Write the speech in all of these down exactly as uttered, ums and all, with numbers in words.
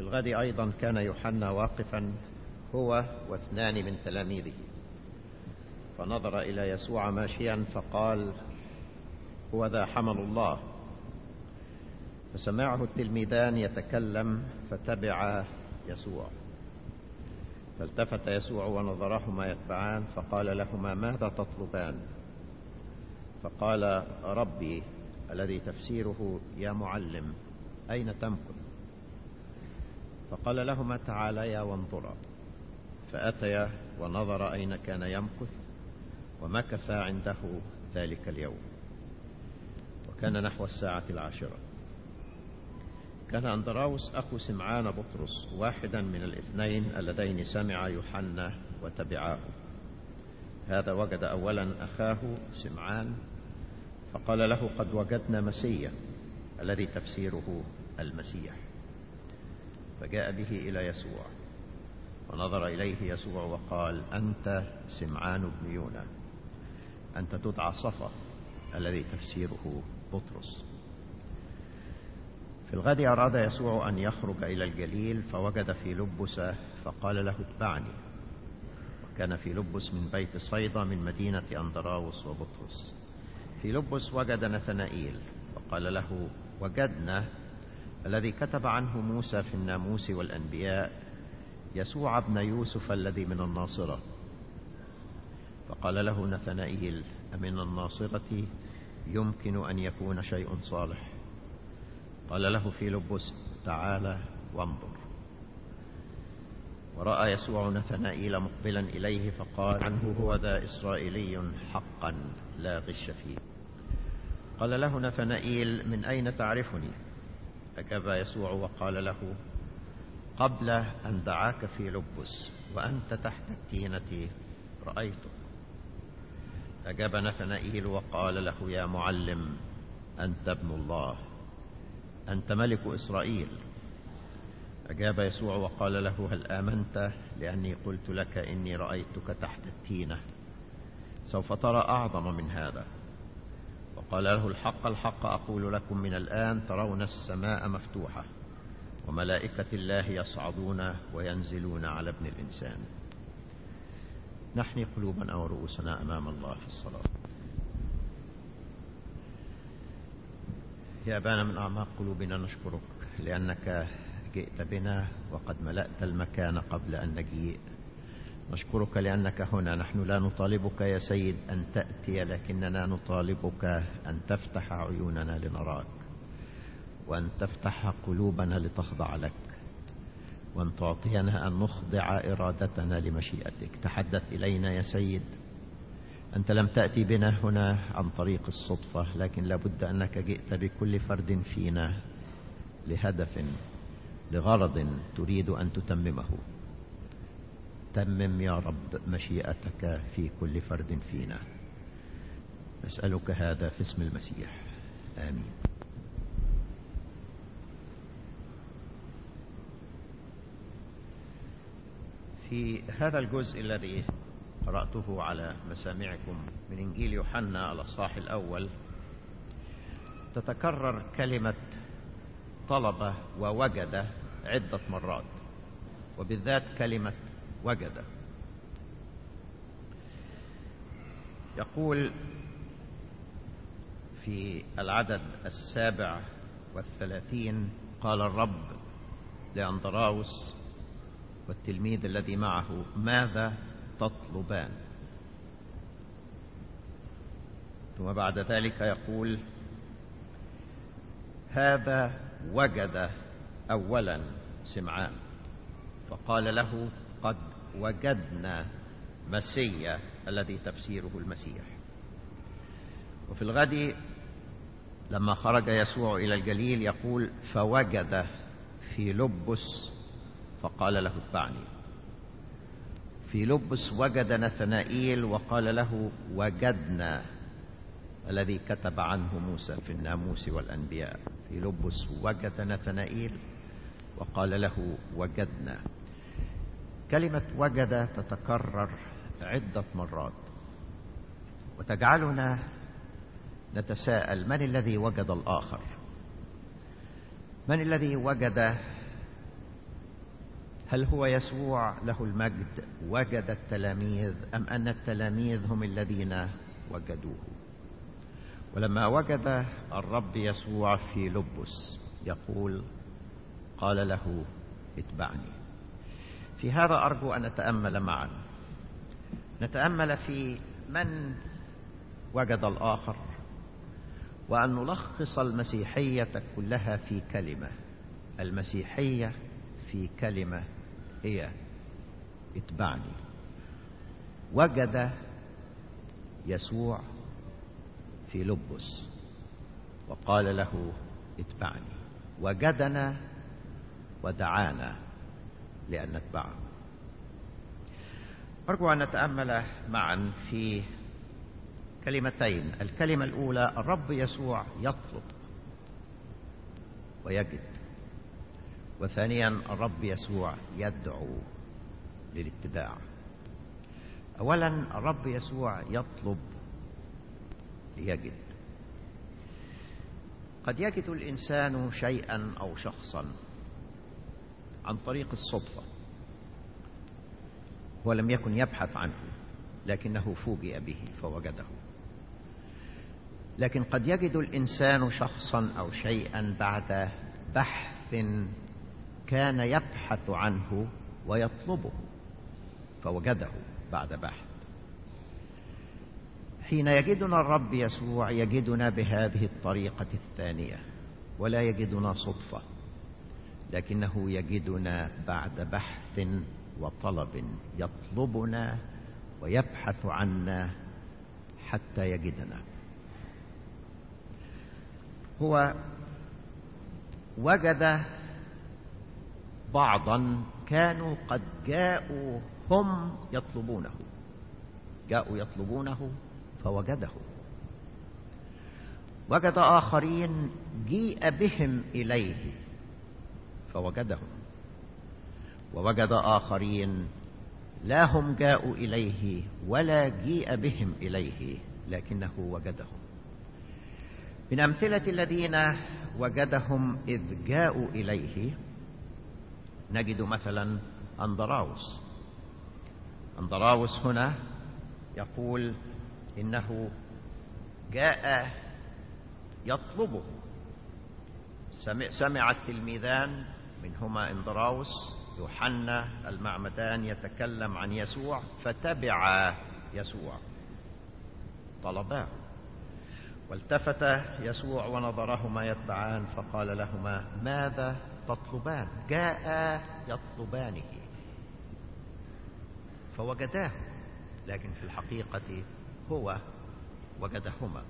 الغد أيضا كان يوحنا واقفا هو واثنان من تلاميذه، فنظر إلى يسوع ماشيا فقال: هو ذا حمل الله. فسمعه التلميذان يتكلم فتبع يسوع. فالتفت يسوع ونظرهما يتبعان، فقال لهما: ماذا تطلبان؟ فقال: ربي، الذي تفسيره يا معلم، أين تمكث؟ فقال لهما: تعاليا وانظرا. فأتيا ونظر أين كان يمكث، ومكث عنده ذلك اليوم. وكان نحو الساعة العاشرة. كان أندراوس أخو سمعان بطرس واحدا من الاثنين اللذين سمع يوحنا وتبعاه. هذا وجد أولا أخاه سمعان فقال له: قد وجدنا مسيا، الذي تفسيره المسيح. فجاء به إلى يسوع، ونظر إليه يسوع وقال: أنت سمعان بن يونا، أنت تدعى صفا، الذي تفسيره بطرس. في الغد أراد يسوع أن يخرج إلى الجليل، فوجد في لبس فقال له: اتبعني. وكان في لبس من بيت صيدا من مدينة أندراوس وبطرس. في لبس وجد نثنائيل وقال له: وجدنا الذي كتب عنه موسى في الناموس والأنبياء، يسوع ابن يوسف الذي من الناصرة. فقال له نثنائيل: أمن الناصرة يمكن أن يكون شيء صالح؟ قال له في لبس: تعال وانظر. ورأى يسوع نثنائيل مقبلا إليه فقال عنه: هو ذا إسرائيلي حقا لا غش فيه. قال له نثنائيل: من أين تعرفني؟ أجاب يسوع وقال له: قبل أن دعاك في لبس وأنت تحت التينة رأيتك. أجاب نثنائيل وقال له: يا معلم، أنت ابن الله، أنت ملك إسرائيل. أجاب يسوع وقال له: هل آمنت لأني قلت لك إني رأيتك تحت التينة؟ سوف ترى أعظم من هذا. وقال له: الحق الحق أقول لكم، من الآن ترون السماء مفتوحة وملائكة الله يصعدون وينزلون على ابن الإنسان. نحني قلوبنا ورؤوسنا أمام الله في الصلاة. يا أبانا من أعماق قلوبنا نشكرك لأنك جئت بنا وقد ملأت المكان قبل أن نجيء. نشكرك لأنك هنا. نحن لا نطالبك يا سيد أن تأتي، لكننا نطالبك أن تفتح عيوننا لنراك، وأن تفتح قلوبنا لتخضع لك، وأن تعطينا أن نخضع إرادتنا لمشيئتك. تحدث إلينا يا سيد. أنت لم تأتي بنا هنا عن طريق الصدفة، لكن لابد أنك جئت بكل فرد فينا لهدف، لغرض تريد أن تتممه. تمم يا رب مشيئتك في كل فرد فينا. نسألك هذا في اسم المسيح، آمين. في هذا الجزء الذي قرأته على مسامعكم من إنجيل يوحنا الأصحاح الأول، تتكرر كلمة طلب ووجد عدة مرات، وبالذات كلمة وجد. يقول في العدد السابع والثلاثين: قال الرب لأندراوس والتلميذ الذي معه: ماذا تطلبان؟ ثم بعد ذلك يقول: هذا وجد أولا سمعان فقال له: قد وجدنا مسيا، الذي تفسيره المسيح. وفي الغد لما خرج يسوع إلى الجليل يقول: فوجد في لبس فقال له: اتبعني. في لبس وجد نثنائيل وقال له: وجدنا الذي كتب عنه موسى في الناموس والأنبياء. في لبس وجد نثنائيل وقال له: وجدنا. كلمة وجد تتكرر عدة مرات وتجعلنا نتساءل: من الذي وجد الآخر؟ من الذي وجد هل هو يسوع له المجد وجد التلاميذ أم أن التلاميذ هم الذين وجدوه؟ ولما وجد الرب يسوع في لبس يقول قال له اتبعني. في هذا أرجو أن نتأمل معا، نتأمل في من وجد الآخر، وأن نلخص المسيحية كلها في كلمة. المسيحية في كلمة هي اتبعني. وجد يسوع في لبس وقال له اتبعني، وجدنا ودعانا لأن نتبعه. أرجو أن نتأمل معا في كلمتين. الكلمة الأولى، الرب يسوع يطلب ويجد. وثانيا، الرب يسوع يدعو للاتباع. أولا، الرب يسوع يطلب ليجد. قد يجد الإنسان شيئا أو شخصا عن طريق الصدفة، ولم يكن يبحث عنه لكنه فوجئ به فوجده. لكن قد يجد الإنسان شخصا أو شيئا بعد بحث كان يبحث عنه ويطلبه فوجده بعد بحث. حين يجدنا الرب يسوع يجدنا بهذه الطريقة الثانية، ولا يجدنا صدفة، لكنه يجدنا بعد بحث وطلب، يطلبنا ويبحث عنا حتى يجدنا. هو وجد بعضا كانوا قد جاءوا هم يطلبونه، جاءوا يطلبونه فوجده. وجد آخرين جيء بهم إليه فوجدهم. ووجد آخرين لا هم جاءوا إليه ولا جيء بهم إليه لكنه وجدهم. من أمثلة الذين وجدهم إذ جاءوا إليه نجد مثلا أندراوس. أندراوس هنا يقول إنه جاء يطلبه. سمع التلميذان منهما أندراوس يوحنا المعمدان يتكلم عن يسوع فتبع يسوع طلباه. والتفت يسوع ونظرهما يتبعان فقال لهما ماذا تطلبان؟ جاء يطلبانه فوجداه، لكن في الحقيقة هو وجدهما.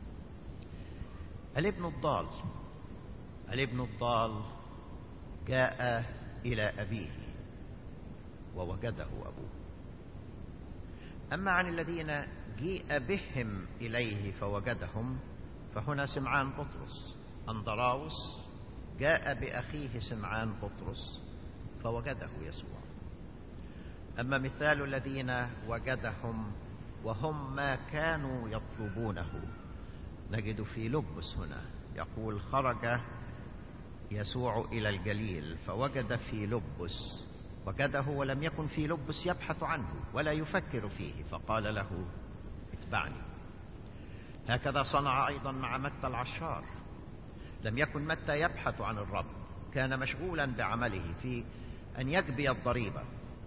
الابن الضال الابن الضال جاء إلى أبيه ووجده أبوه. أما عن الذين جيء بهم إليه فوجدهم فهنا سمعان بطرس. أندراوس جاء بأخيه سمعان بطرس فوجده يسوع. أما مثال الذين وجدهم وهم ما كانوا يطلبونه نجد في لبس هنا يقول خرج يسوع إلى الجليل فوجد في لبس، وجده ولم يكن في لبس يبحث عنه ولا يفكر فيه فقال له اتبعني. هكذا صنع أيضا مع متى العشار. لم يكن متى يبحث عن الرب، كان مشغولا بعمله في أن يجبي الضريبة،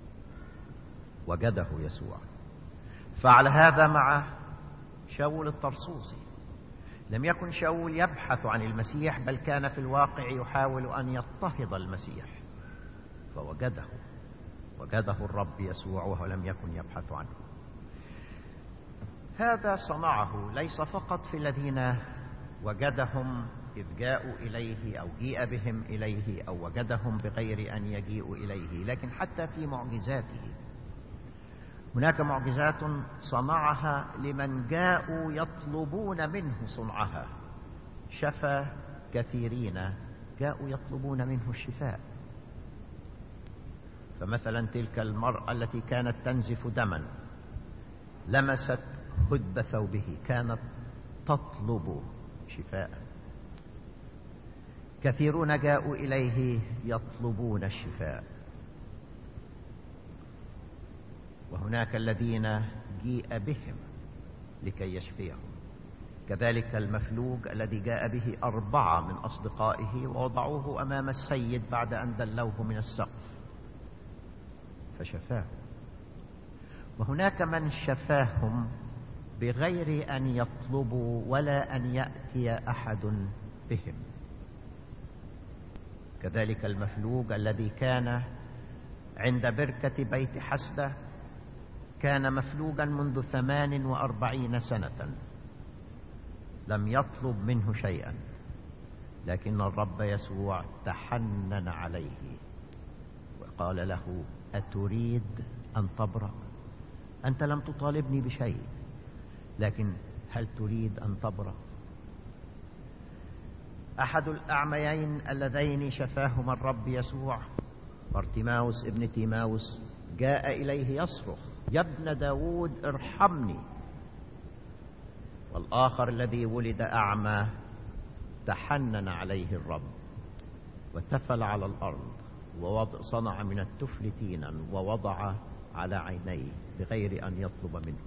وجده يسوع. فعل هذا مع شاول الطرسوسي. لم يكن شاول يبحث عن المسيح بل كان في الواقع يحاول أن يضطهد المسيح فوجده وجده الرب يسوع وهو لم يكن يبحث عنه. هذا صنعه ليس فقط في الذين وجدهم إذ جاءوا إليه أو جيء بهم إليه أو وجدهم بغير أن يجيئوا إليه، لكن حتى في معجزاته. هناك معجزات صنعها لمن جاءوا يطلبون منه صنعها. شفى كثيرين جاءوا يطلبون منه الشفاء. فمثلا تلك المرأة التي كانت تنزف دما لمست هدب ثوبه كانت تطلب شفاء. كثيرون جاءوا إليه يطلبون الشفاء. وهناك الذين جيء بهم لكي يشفيهم، كذلك المفلوج الذي جاء به أربعة من أصدقائه ووضعوه أمام السيد بعد أن دلوه من السقف فشفاه. وهناك من شفاهم بغير أن يطلبوا ولا أن يأتي أحد بهم، كذلك المفلوج الذي كان عند بركة بيت حسدة، كان مفلوجا منذ ثمان وأربعين سنة، لم يطلب منه شيئا، لكن الرب يسوع تحنن عليه وقال له: أتريد أن تبرأ؟ أنت لم تطالبني بشيء، لكن هل تريد أن تبرأ؟ أحد الأعميين اللذين شفاهما الرب يسوع بارتيماوس ابن تيماوس جاء إليه يصرخ: يا ابن داود ارحمني. والآخر الذي ولد أعمى تحنن عليه الرب وتفل على الأرض وصنع من التفل تينا ووضع على عينيه بغير أن يطلب منه.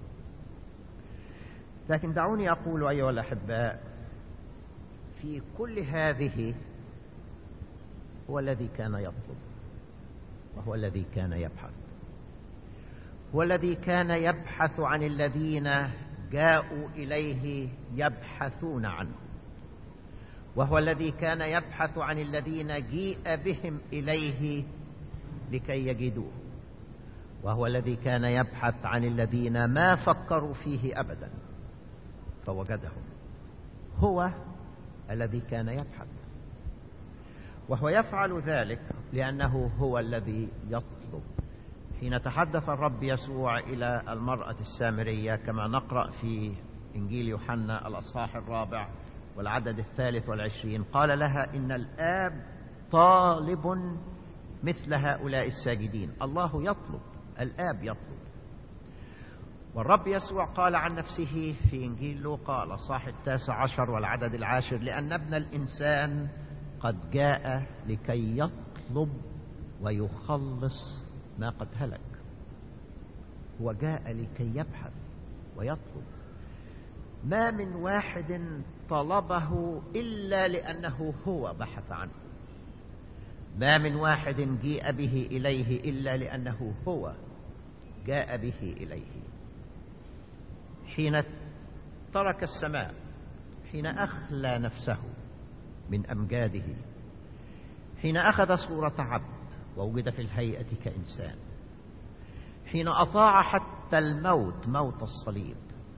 لكن دعوني أقول أيها الأحباء، في كل هذه هو الذي كان يطلب، وهو الذي كان يبحث، هو الذي كان يبحث عن الذين جاءوا إليه يبحثون عنه، وهو الذي كان يبحث عن الذين جيء بهم إليه لكي يجدوه، وهو الذي كان يبحث عن الذين ما فكروا فيه أبدا فوجدهم. هو الذي كان يبحث، وهو يفعل ذلك لأنه هو الذي يطلب. حين تحدث الرب يسوع إلى المرأة السامرية كما نقرأ في إنجيل يوحنا الأصحاح الرابع والعدد الثالث والعشرين، قال لها: إن الآب طالب مثل هؤلاء الساجدين. الله يطلب، الآب يطلب. والرب يسوع قال عن نفسه في إنجيل لوقا الأصحاح التاسع عشر والعدد العاشر: لأن ابن الإنسان قد جاء لكي يطلب ويخلص ما قد هلك. هو جاء لكي يبحث ويطلب. ما من واحد طلبه إلا لأنه هو بحث عنه، ما من واحد جيء به إليه إلا لأنه هو جاء به إليه. حين ترك السماء، حين أخلى نفسه من أمجاده، حين أخذ صورة عبد ووجد في الهيئة كإنسان، حين أطاع حتى الموت، موت الصليب،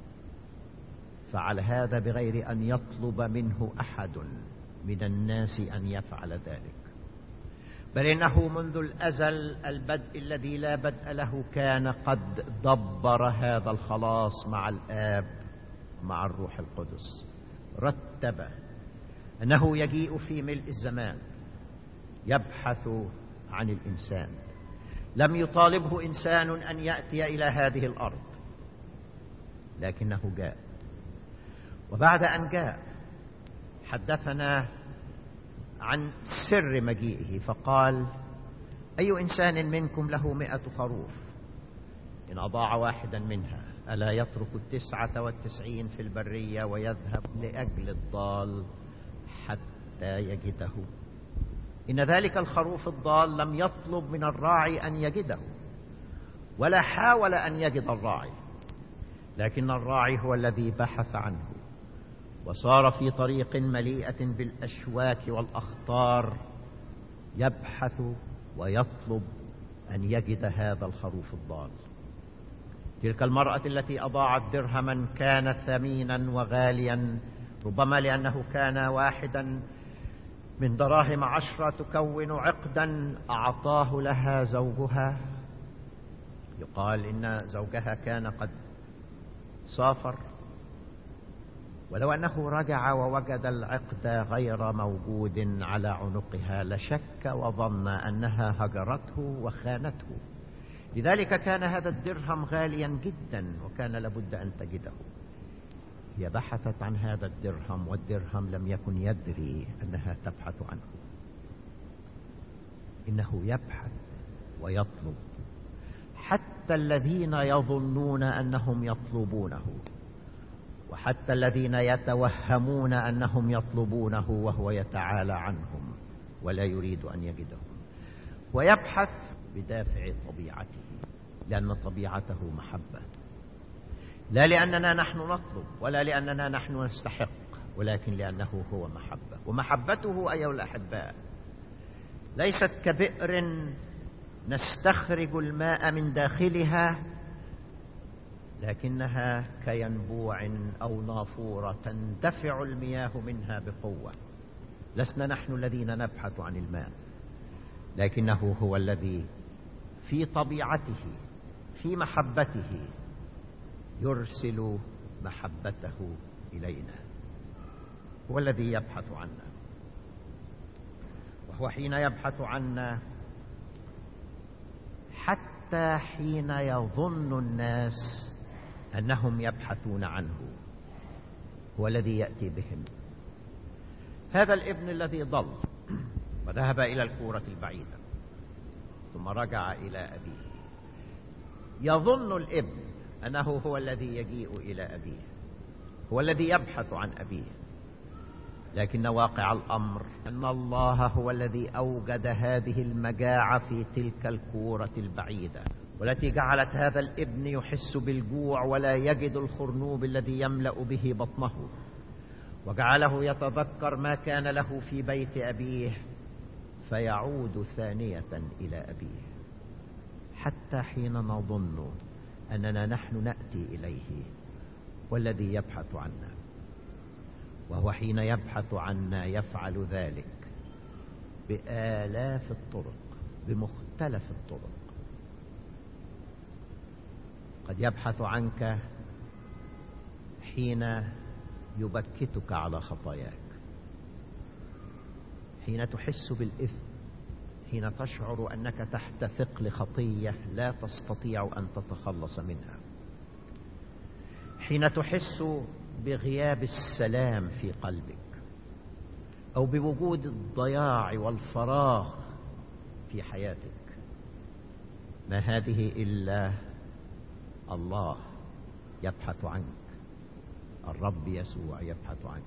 فعل هذا بغير أن يطلب منه أحد من الناس أن يفعل ذلك، بل إنه منذ الأزل البدء الذي لا بدء له كان قد دبر هذا الخلاص مع الآب مع الروح القدس. رتب أنه يجيء في ملء الزمان يبحث عن الإنسان. لم يطالبه إنسان أن يأتي إلى هذه الأرض، لكنه جاء. وبعد أن جاء حدثنا عن سر مجيئه فقال: أي إنسان منكم له مئة خروف إن أضاع واحدا منها ألا يترك التسعة والتسعين في البرية ويذهب لأجل الضال حتى يجده؟ إن ذلك الخروف الضال لم يطلب من الراعي أن يجده، ولا حاول أن يجد الراعي، لكن الراعي هو الذي بحث عنه وصار في طريق مليئة بالأشواك والأخطار يبحث ويطلب أن يجد هذا الخروف الضال. تلك المرأة التي أضاعت درهما كان ثمينا وغاليا، ربما لأنه كان واحدا من دراهم عشرة تكون عقدا أعطاه لها زوجها. يقال إن زوجها كان قد سافر، ولو أنه رجع ووجد العقد غير موجود على عنقها لشك وظن أنها هجرته وخانته. لذلك كان هذا الدرهم غاليا جدا وكان لابد أن تجده. هي بحثت عن هذا الدرهم، والدرهم لم يكن يدري أنها تبحث عنه. إنه يبحث ويطلب حتى الذين يظنون أنهم يطلبونه، وحتى الذين يتوهمون أنهم يطلبونه وهو يتعالى عنهم ولا يريد أن يجدهم، ويبحث بدافع طبيعته، لأن طبيعته محبة، لا لأننا نحن نطلب ولا لأننا نحن نستحق، ولكن لأنه هو محبة. ومحبته أيها الأحباء ليست كبئر نستخرج الماء من داخلها، لكنها كينبوع أو نافورة تندفع المياه منها بقوة. لسنا نحن الذين نبحث عن الماء، لكنه هو الذي في طبيعته في محبته يرسل محبته إلينا، هو الذي يبحث عنا. وهو حين يبحث عنا حتى حين يظن الناس أنهم يبحثون عنه، هو الذي يأتي بهم. هذا الابن الذي ضل وذهب إلى الكورة البعيدة ثم رجع إلى أبيه، يظن الابن أنه هو الذي يجيء إلى أبيه، هو الذي يبحث عن أبيه، لكن واقع الأمر أن الله هو الذي أوجد هذه المجاعة في تلك الكورة البعيدة، والتي جعلت هذا الابن يحس بالجوع ولا يجد الخرنوب الذي يملأ به بطنه، وجعله يتذكر ما كان له في بيت أبيه فيعود ثانية إلى أبيه، حتى حين نظن أننا نحن نأتي إليه والذي يبحث عنا. وهو حين يبحث عنا يفعل ذلك بآلاف الطرق، بمختلف الطرق. قد يبحث عنك حين يبكتك على خطاياك، حين تحس بالإثم، حين تشعر أنك تحت ثقل خطية لا تستطيع أن تتخلص منها، حين تحس بغياب السلام في قلبك، أو بوجود الضياع والفراغ في حياتك. ما هذه إلا الله يبحث عنك، الرب يسوع يبحث عنك،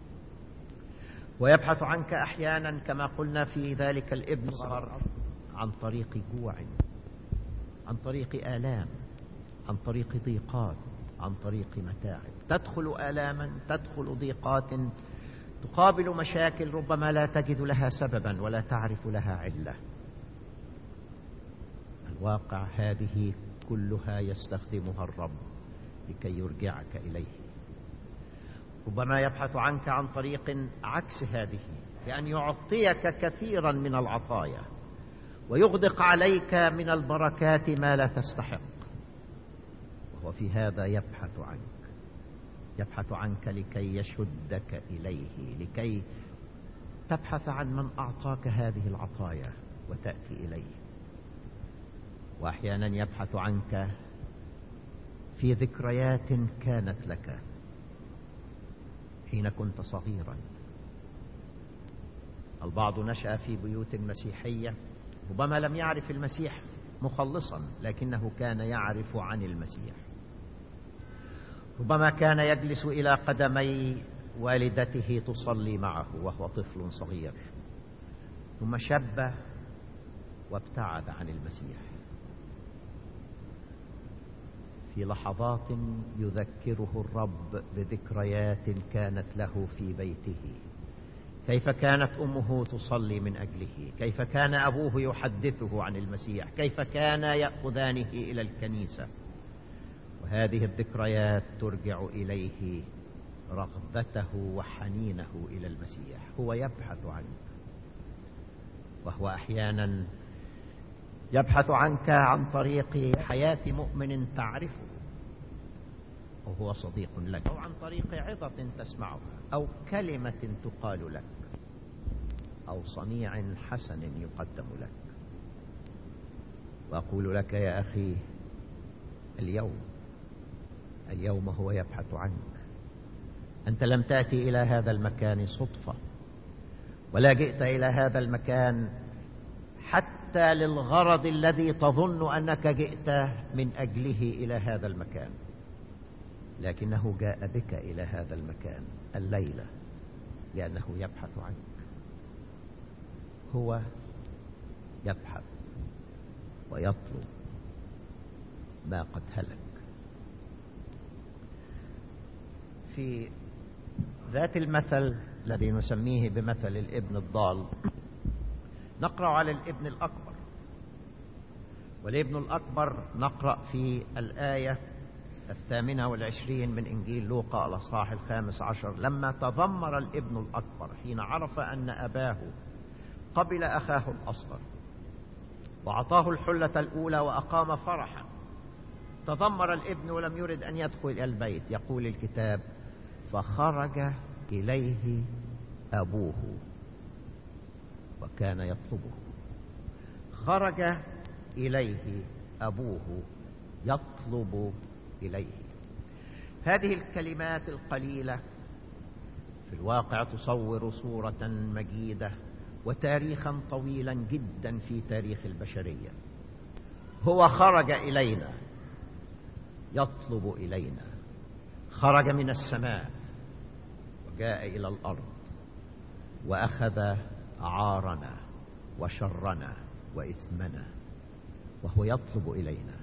ويبحث عنك أحيانا كما قلنا في ذلك الابن الصغير عن طريق جوع، عن طريق آلام، عن طريق ضيقات، عن طريق متاعب. تدخل آلاما، تدخل ضيقات، تقابل مشاكل ربما لا تجد لها سببا ولا تعرف لها علة. الواقع هذه كلها يستخدمها الرب لكي يرجعك إليه. ربما يبحث عنك عن طريق عكس هذه، لأن يعطيك كثيرا من العطايا ويغدق عليك من البركات ما لا تستحق، وهو في هذا يبحث عنك، يبحث عنك لكي يشدك إليه، لكي تبحث عن من أعطاك هذه العطايا وتأتي إليه. وأحيانا يبحث عنك في ذكريات كانت لك حين كنت صغيرا. البعض نشأ في بيوت مسيحية، ربما لم يعرف المسيح مخلصا لكنه كان يعرف عن المسيح. ربما كان يجلس إلى قدمي والدته تصلي معه وهو طفل صغير، ثم شب وابتعد عن المسيح. في لحظات يذكره الرب بذكريات كانت له في بيته، كيف كانت أمه تصلي من أجله، كيف كان أبوه يحدثه عن المسيح، كيف كان يأخذانه إلى الكنيسة. وهذه الذكريات ترجع إليه رغبته وحنينه إلى المسيح. هو يبحث عنك، وهو أحيانا يبحث عنك عن طريق حياة مؤمن تعرفه وهو صديق لك، أو عن طريق عظة تسمعها، أو كلمة تقال لك، أو صنيع حسن يقدم لك. وأقول لك يا أخي، اليوم اليوم هو يبحث عنك. أنت لم تأتي إلى هذا المكان صدفة، ولا جئت إلى هذا المكان حتى حتى للغرض الذي تظن أنك جئت من أجله إلى هذا المكان، لكنه جاء بك إلى هذا المكان الليلة لأنه يبحث عنك. هو يبحث ويطلب ما قد هلك. في ذات المثل الذي نسميه بمثل الابن الضال نقرأ على الابن الأكبر، والابن الأكبر نقرأ في الآية الثامنة والعشرين من إنجيل لوقا الأصحاح الخامس عشر: لما تذمر الابن الأكبر حين عرف أن أباه قبل أخاه الأصغر وأعطاه الحلة الأولى وأقام فرحا، تذمر الابن ولم يرد أن يدخل إلى البيت. يقول الكتاب: فخرج إليه أبوه وكان يطلبه. خرج إليه أبوه يطلب إليه. هذه الكلمات القليلة في الواقع تصور صورة مجيدة وتاريخا طويلا جدا في تاريخ البشرية. هو خرج إلينا يطلب إلينا، خرج من السماء وجاء إلى الأرض وأخذ عارنا وشرنا وإثمنا، وهو يطلب إلينا،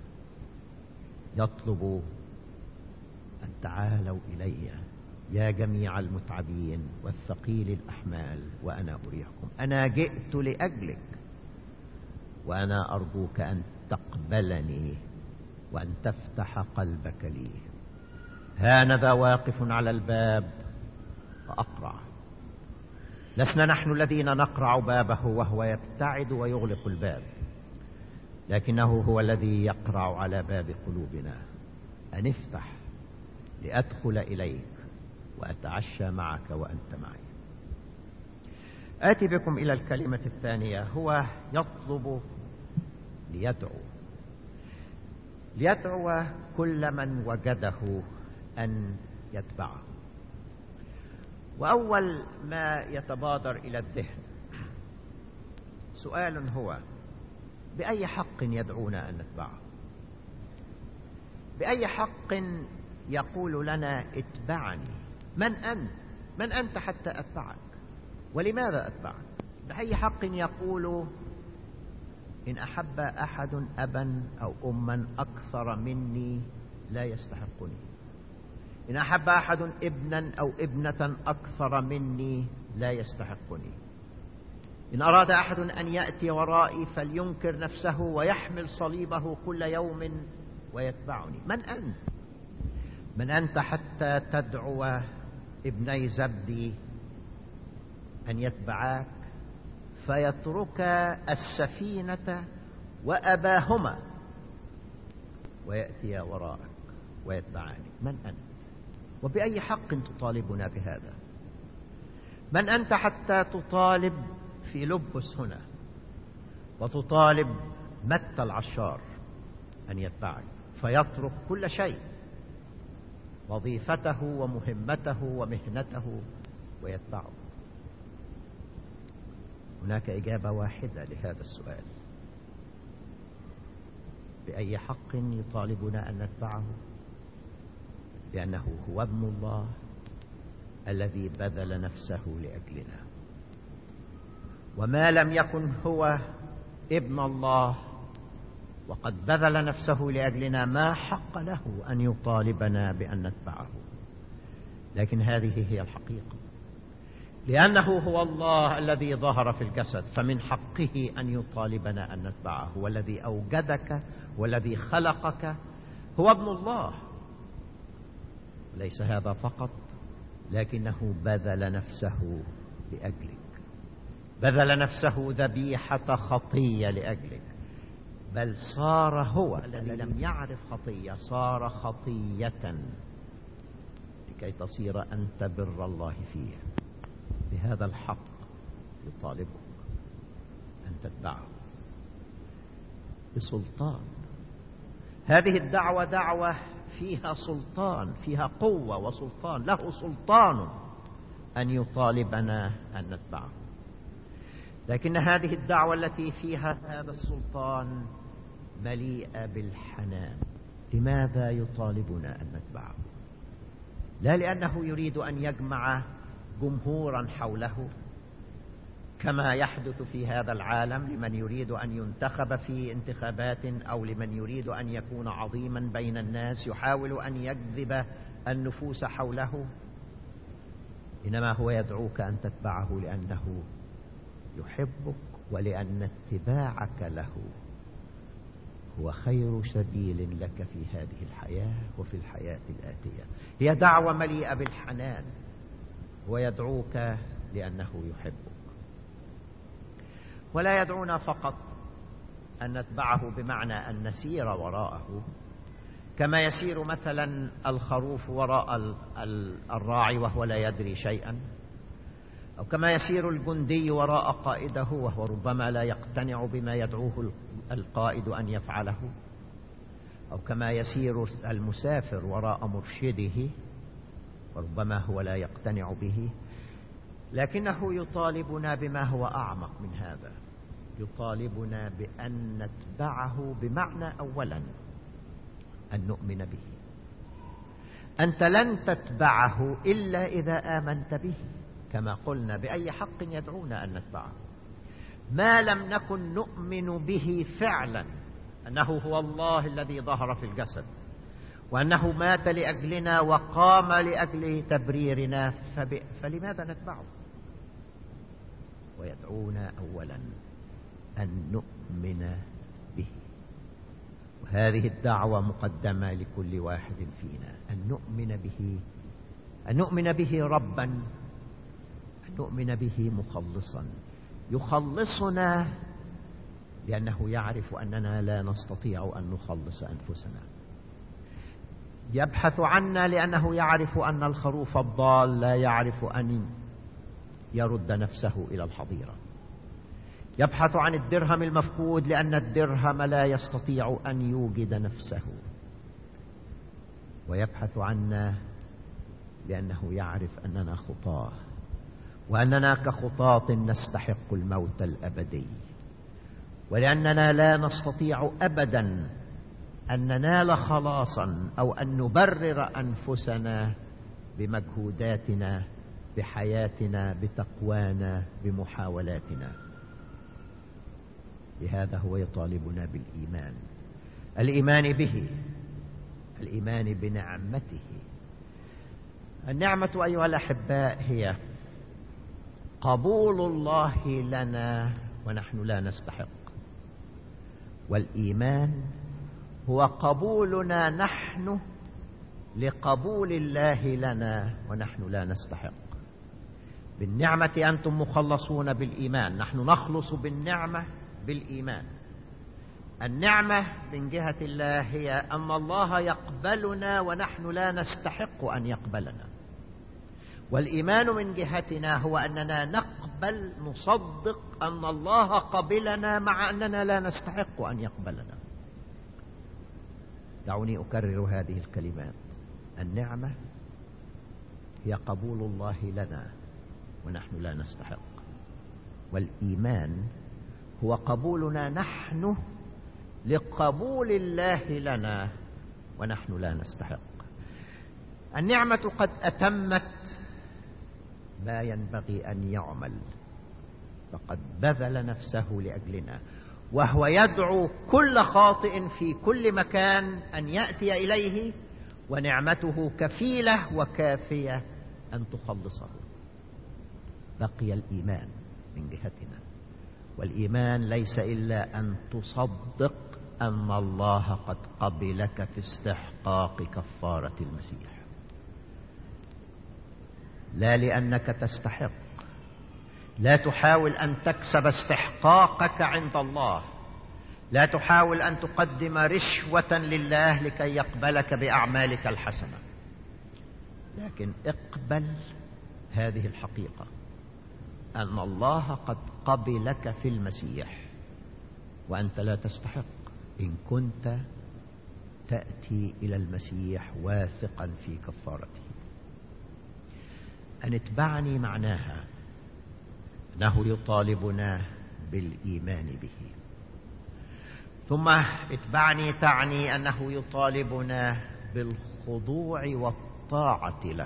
يطلب أن تعالوا إلي يا جميع المتعبين والثقيل الأحمال وأنا أريحكم. أنا جئت لأجلك وأنا أرجوك أن تقبلني وأن تفتح قلبك لي. هانذا واقف على الباب وأقرع. لسنا نحن الذين نقرع بابه وهو يبتعد ويغلق الباب، لكنه هو الذي يقرع على باب قلوبنا أن افتح لأدخل إليك وأتعشى معك وأنت معي. آتي بكم إلى الكلمة الثانية. هو يطلب ليدعو، ليدعو كل من وجده أن يتبعه. وأول ما يتبادر إلى الذهن سؤال هو: بأي حق يدعونا أن نتبعه؟ بأي حق يقول لنا اتبعني؟ من أنت؟ من أنت حتى أتبعك؟ ولماذا أتبعك؟ بأي حق يقول إن أحب أحد أبا أو أما أكثر مني لا يستحقني، إن أحب أحد ابنا أو ابنة أكثر مني لا يستحقني، إن أراد أحد أن يأتي ورائي فلينكر نفسه ويحمل صليبه كل يوم ويتبعني. من أنت؟ من أنت حتى تدعو ابني زبدي أن يتبعاك فيتركا السفينة وأباهما ويأتيا وراءك ويتبعاني؟ من أنت؟ وبأي حق تطالبنا بهذا؟ من أنت حتى تطالب في لبس هنا وتطالب متى العشار أن يتبعك فيترك كل شيء، وظيفته ومهمته ومهنته، ويتبعه؟ هناك إجابة واحدة لهذا السؤال: بأي حق يطالبنا أن نتبعه؟ لأنه هو ابن الله الذي بذل نفسه لأجلنا. وما لم يكن هو ابن الله وقد بذل نفسه لأجلنا ما حق له أن يطالبنا بأن نتبعه. لكن هذه هي الحقيقة، لأنه هو الله الذي ظهر في الجسد فمن حقه أن يطالبنا أن نتبعه. والذي أوجدك والذي خلقك هو ابن الله. ليس هذا فقط، لكنه بذل نفسه لأجلك، بذل نفسه ذبيحة خطية لأجلك، بل صار هو الذي لم يعرف خطية صار خطية لكي تصير أنت بر الله فيه. بهذا الحق يطالبك أن تتبعه بسلطان. هذه الدعوة دعوة فيها سلطان، فيها قوة وسلطان. له سلطان أن يطالبنا أن نتبعه. لكن هذه الدعوة التي فيها هذا السلطان مليئة بالحنان. لماذا يطالبنا أن نتبعه؟ لا لأنه يريد أن يجمع جمهورا حوله كما يحدث في هذا العالم لمن يريد أن ينتخب في انتخابات، أو لمن يريد أن يكون عظيما بين الناس يحاول أن يجذب النفوس حوله، إنما هو يدعوك أن تتبعه لأنه يحبك، ولأن اتباعك له هو خير سبيل لك في هذه الحياة وفي الحياة الآتية. هي دعوة مليئة بالحنان، ويدعوك لأنه يحبك. ولا يدعونا فقط أن نتبعه بمعنى أن نسير وراءه كما يسير مثلا الخروف وراء الراعي وهو لا يدري شيئا، أو كما يسير الجندي وراء قائده وهو ربما لا يقتنع بما يدعوه القائد أن يفعله، أو كما يسير المسافر وراء مرشده وربما هو لا يقتنع به. لكنه يطالبنا بما هو أعمق من هذا، يطالبنا بأن نتبعه بمعنى أولا أن نؤمن به. أنت لن تتبعه إلا إذا آمنت به، كما قلنا بأي حق يدعونا أن نتبعه. ما لم نكن نؤمن به فعلا أنه هو الله الذي ظهر في الجسد، وأنه مات لأجلنا وقام لأجل تبريرنا، فب... فلماذا نتبعه؟ ويدعونا أولا أن نؤمن به. وهذه الدعوة مقدمة لكل واحد فينا، أن نؤمن به، أن نؤمن به ربا، أن نؤمن به مخلصا، يخلصنا لأنه يعرف أننا لا نستطيع أن نخلص أنفسنا، يبحث عنا لأنه يعرف أن الخروف الضال لا يعرف أن يرد نفسه إلى الحظيرة، يبحث عن الدرهم المفقود لأن الدرهم لا يستطيع أن يوجد نفسه، ويبحث عنا لأنه يعرف أننا خطاة، وأننا كخطاة نستحق الموت الأبدي، ولأننا لا نستطيع أبدا أن ننال خلاصا أو أن نبرر أنفسنا بمجهوداتنا، بحياتنا، بتقوانا، بمحاولاتنا. لهذا هو يطالبنا بالإيمان، الإيمان به، الإيمان بنعمته. النعمة أيها الأحباء هي قبول الله لنا ونحن لا نستحق، والإيمان هو قبولنا نحن لقبول الله لنا ونحن لا نستحق. بالنعمة أنتم مخلصون بالإيمان، نحن نخلص بالنعمة بالإيمان. النعمة من جهة الله هي أن الله يقبلنا ونحن لا نستحق أن يقبلنا، والإيمان من جهتنا هو أننا نقبل، نصدق أن الله قبلنا مع أننا لا نستحق أن يقبلنا. دعوني أكرر هذه الكلمات: النعمة هي قبول الله لنا ونحن لا نستحق، والإيمان هو قبولنا نحن لقبول الله لنا ونحن لا نستحق. النعمة قد أتمت ما ينبغي أن يعمل، فقد بذل نفسه لأجلنا، وهو يدعو كل خاطئ في كل مكان أن يأتي إليه، ونعمته كفيلة وكافية أن تخلصه. بقي الإيمان من جهتنا، والإيمان ليس إلا أن تصدق أن الله قد قبلك في استحقاق كفارة المسيح، لا لأنك تستحق. لا تحاول أن تكسب استحقاقك عند الله، لا تحاول أن تقدم رشوة لله لكي يقبلك بأعمالك الحسنة، لكن اقبل هذه الحقيقة أن الله قد قبلك في المسيح وأنت لا تستحق، إن كنت تأتي إلى المسيح واثقا في كفارته. أن اتبعني معناها أنه يطالبنا بالإيمان به. ثم اتبعني تعني أنه يطالبنا بالخضوع والطاعة له.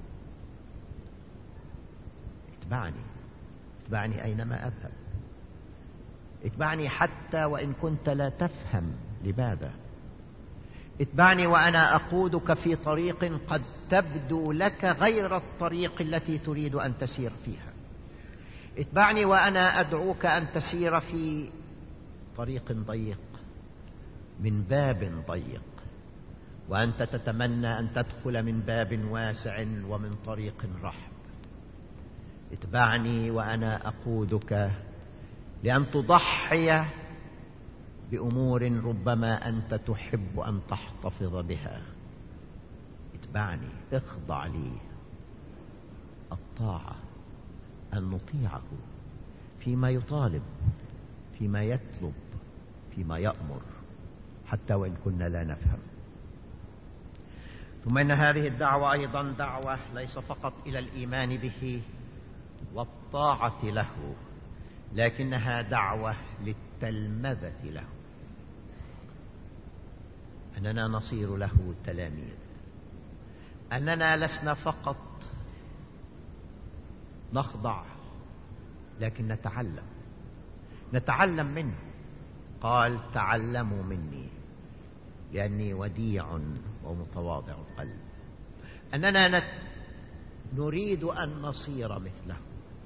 اتبعني، اتبعني أينما أذهب، اتبعني حتى وإن كنت لا تفهم لماذا، اتبعني وأنا أقودك في طريق قد تبدو لك غير الطريق التي تريد أن تسير فيها، اتبعني وأنا أدعوك أن تسير في طريق ضيق من باب ضيق، وأنت تتمنى أن تدخل من باب واسع ومن طريق رحب. اتبعني وأنا أقودك لأن تضحي بأمور ربما أنت تحب أن تحتفظ بها. اتبعني، اخضع لي. الطاعة أن نطيعه فيما يطالب، فيما يطلب، فيما يأمر، حتى وإن كنا لا نفهم. ثم إن هذه الدعوة أيضا دعوة ليس فقط إلى الإيمان به والطاعة له، لكنها دعوة للتلمذة له، أننا نصير له تلاميذ، أننا لسنا فقط نخضع لكن نتعلم، نتعلم منه. قال تعلموا مني لأني وديع ومتواضع القلب. أننا نريد أن نصير مثله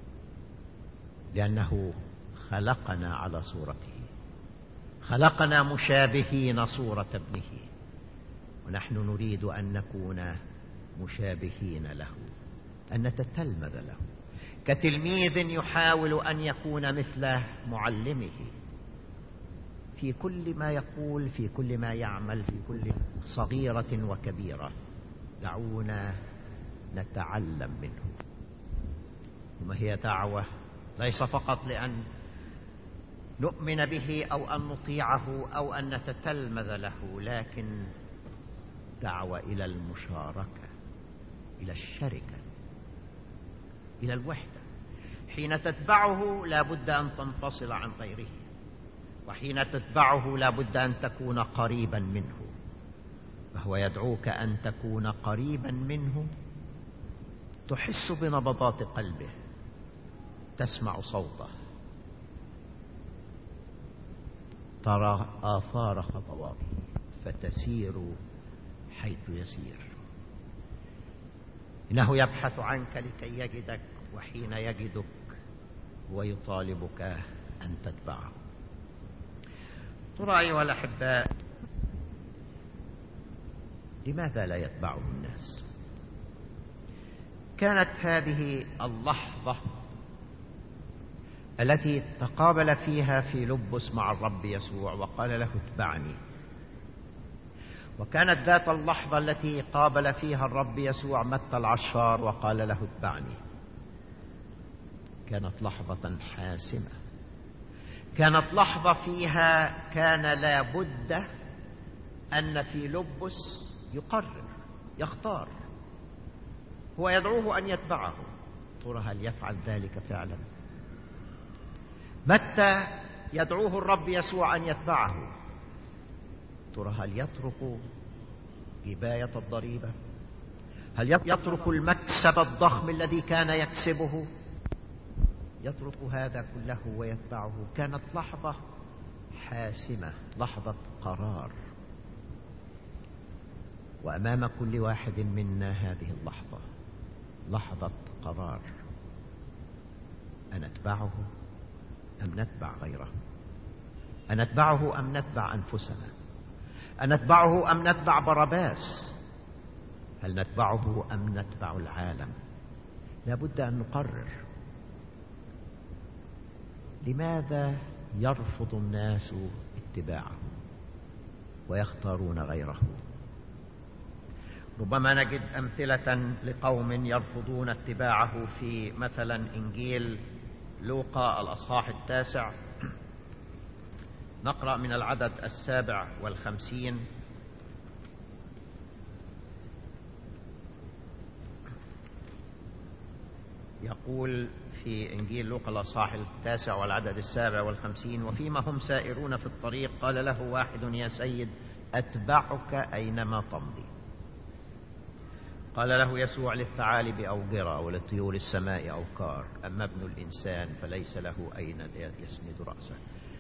لأنه خلقنا على صورته، خلقنا مشابهين صورة ابنه، ونحن نريد أن نكون مشابهين له، أن نتتلمذ له كتلميذ يحاول أن يكون مثل معلمه في كل ما يقول، في كل ما يعمل، في كل صغيرة وكبيرة. دعونا نتعلم منه. وما هي دعوة ليس فقط لأن نؤمن به أو أن نطيعه أو أن نتتلمذ له، لكن دعوة إلى المشاركة، إلى الشركة، إلى الوحدة. حين تتبعه لا بد أن تنفصل عن غيره، وحين تتبعه لا بد أن تكون قريبا منه، فهو يدعوك أن تكون قريبا منه، تحس بنبضات قلبه، تسمع صوته، ترى آثار خطواته، فتسير حيث يسير. إنه يبحث عنك لكي يجدك، وحين يجدك هو يطالبك أن تتبعه. ترى أيها الأحباء، لماذا لا يتبعه الناس؟ كانت هذه اللحظة التي تقابل فيها فيلبس مع الرب يسوع وقال له اتبعني، وكانت ذات اللحظة التي قابل فيها الرب يسوع متى العشار وقال له اتبعني. كانت لحظة حاسمة، كانت لحظة فيها كان لا بد أن فيلبس يقرر، يختار. هو يدعوه أن يتبعه، ترى هل يفعل ذلك فعلا؟ متى يدعوه الرب يسوع أن يتبعه، ترى هل يترك جباية الضريبة؟ هل يترك المكسب الضخم الذي كان يكسبه؟ يترك هذا كله ويتبعه. كانت لحظة حاسمة، لحظة قرار. وأمام كل واحد منا هذه اللحظة لحظة قرار، أن نتبعه أم نتبع غيره، أن نتبعه أم نتبع أنفسنا، أن نتبعه أم نتبع باراباس، هل نتبعه أم نتبع العالم؟ لا بد أن نقرر. لماذا يرفض الناس اتباعه ويختارون غيره؟ ربما نجد أمثلة لقوم يرفضون اتباعه في مثلا إنجيل لوقا الأصحاح التاسع. نقرأ من العدد السابع والخمسين. يقول في إنجيل لوقا الأصحاح التاسع والعدد السابع والخمسين: وفيما هم سائرون في الطريق قال له واحد: يا سيد أتبعك أينما تمضي. قال له يسوع: للثعالب أوجرة ولطيور السماء أوكار، أما ابن الإنسان فليس له أين يسند رأسه.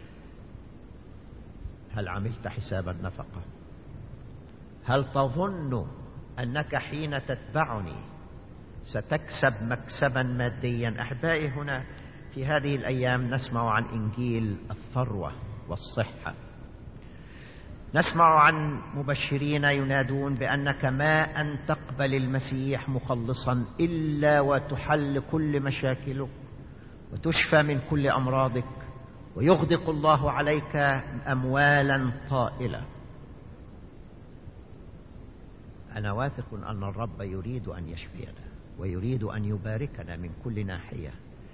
هل عملت حساب النفقة؟ هل تظن أنك حين تتبعني ستكسب مكسبا ماديا؟ أحبائي، هنا في هذه الأيام نسمع عن إنجيل الثروة والصحة، نسمع عن مبشرين ينادون بأنك ما أن تقبل المسيح مخلصا إلا وتحل كل مشاكلك وتشفى من كل أمراضك ويغدق الله عليك أموالا طائلة. أنا واثق أن الرب يريد أن يشفينا ويريد أن يباركنا من كل ناحية،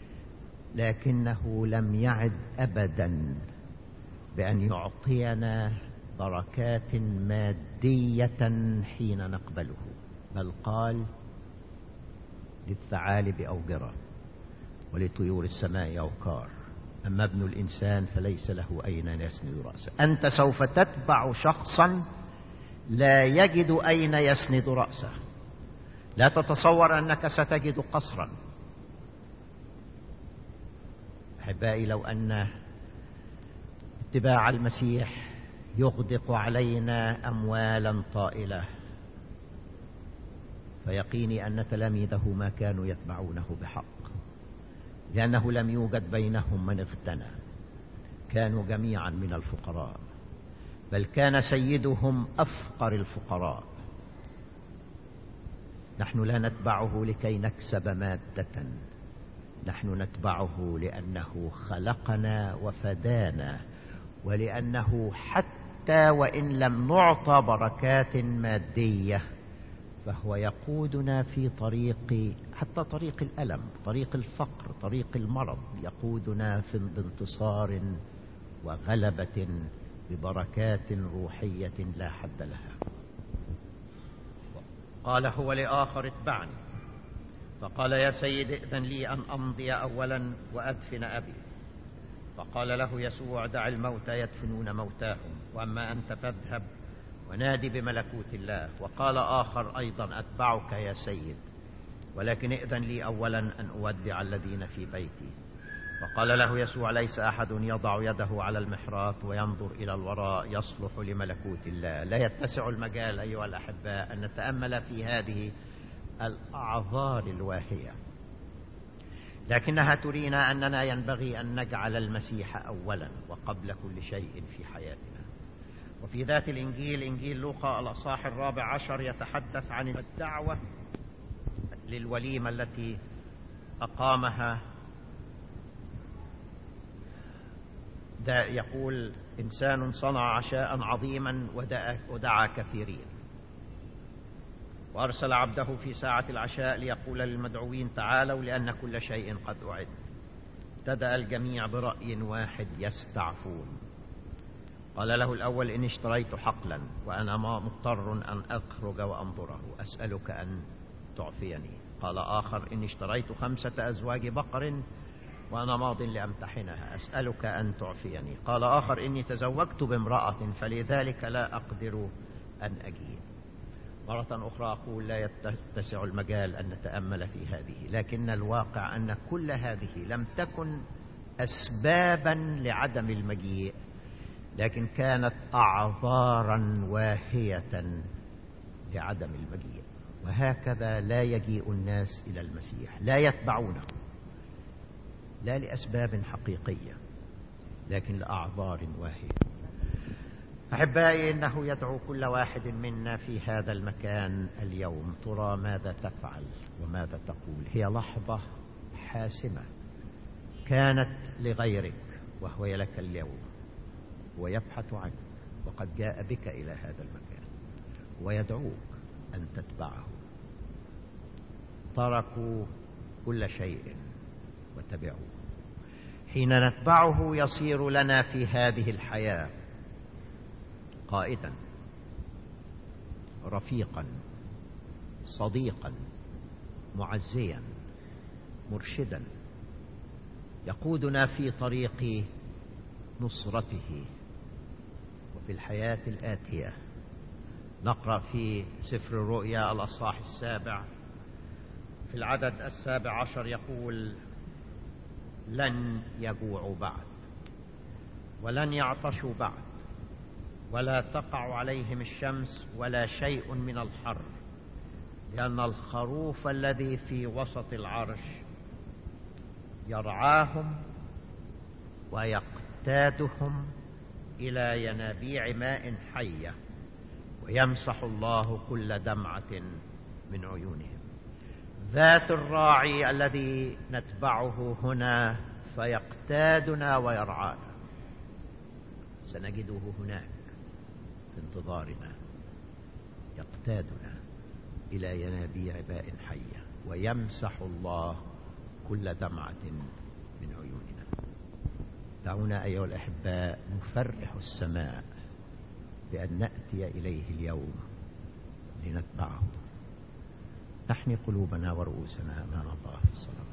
لكنه لم يعد أبدا بأن يعطينا بركات مادية حين نقبله، بل قال: للثعالب أوجرة ولطيور السماء أوكار، أما ابن الإنسان فليس له أين يسند رأسه. أنت سوف تتبع شخصا لا يجد أين يسند رأسه. لا تتصور أنك ستجد قصرا. أحبائي، لو أن اتباع المسيح يغدق علينا أموالا طائلة، فيقيني أن تلاميذه ما كانوا يتبعونه بحق، لأنه لم يوجد بينهم من اغتنى، كانوا جميعا من الفقراء، بل كان سيدهم أفقر الفقراء. نحن لا نتبعه لكي نكسب مادة، نحن نتبعه لأنه خلقنا وفدانا، ولأنه حتى وإن لم نعطى بركات مادية فهو يقودنا في طريق، حتى طريق الألم، طريق الفقر، طريق المرض، يقودنا في بانتصار وغلبة ببركات روحية لا حد لها. قال هو لآخر: اتبعني. فقال: يا سيد ائذن لي أن أمضي أولا وأدفن أبي. فقال له يسوع: دع الموتى يدفنون موتاهم، وأما أنت فاذهب ونادي بملكوت الله. وقال آخر أيضا: أتبعك يا سيد، ولكن ائذن لي أولا أن أودع الذين في بيتي. فقال له يسوع: ليس أحد يضع يده على المحراث وينظر إلى الوراء يصلح لملكوت الله. لا يتسع المجال أيها الأحباء أن نتأمل في هذه الأعذار الواهية، لكنها ترينا أننا ينبغي أن نجعل المسيح أولا وقبل كل شيء في حياتنا. وفي ذات الإنجيل، إنجيل لوقا الأصحاح الرابع عشر، يتحدث عن الدعوة للوليمة التي أقامها. ده يقول: إنسان صنع عشاء عظيما ودعا كثيرين، وأرسل عبده في ساعة العشاء ليقول للمدعوين: تعالوا لأن كل شيء قد أعد. ابتدأ الجميع برأي واحد يستعفون. قال له الأول: إن اشتريت حقلا وأنا مضطر أن أخرج وأنظره، أسألك أن تعفيني. قال آخر: إن اشتريت خمسة أزواج بقر وأنا ماض لأمتحنها، أسألك أن تعفيني. قال آخر: إني تزوجت بامرأة فلذلك لا أقدر أن أجيء. مرة أخرى أقول: لا يتسع المجال أن نتأمل في هذه، لكن الواقع أن كل هذه لم تكن أسبابا لعدم المجيء، لكن كانت أعذارا واهية لعدم المجيء. وهكذا لا يجيء الناس إلى المسيح، لا يتبعونه، لا لأسباب حقيقية، لكن لأعذار واهية. أحبائي، إنه يدعو كل واحد منا في هذا المكان اليوم: ترى ماذا تفعل وماذا تقول؟ هي لحظة حاسمة كانت لغيرك وهو لك اليوم، ويبحث عنك، وقد جاء بك إلى هذا المكان ويدعوك أن تتبعه. تركوا كل شيء وتبعوه. حين نتبعه يصير لنا في هذه الحياة قائدا، رفيقا، صديقا، معزيا، مرشدا، يقودنا في طريق نصرته وفي الحياة الآتية. نقرأ في سفر الرؤيا الأصحاح السابع في العدد السابع عشر يقول: لن يجوعوا بعد ولن يعطشوا بعد ولا تقع عليهم الشمس ولا شيء من الحر، لأن الخروف الذي في وسط العرش يرعاهم ويقتادهم إلى ينابيع ماء حية، ويمسح الله كل دمعة من عيونهم. ذات الراعي الذي نتبعه هنا فيقتادنا ويرعانا، سنجده هناك في انتظارنا، يقتادنا إلى ينابيع ماء حية، ويمسح الله كل دمعة من عيوننا. دعونا أيها الأحباء نفرح السماء بأن نأتي إليه اليوم لنتبعه. نحني قلوبنا ورؤوسنا أمام الله في الصلاة.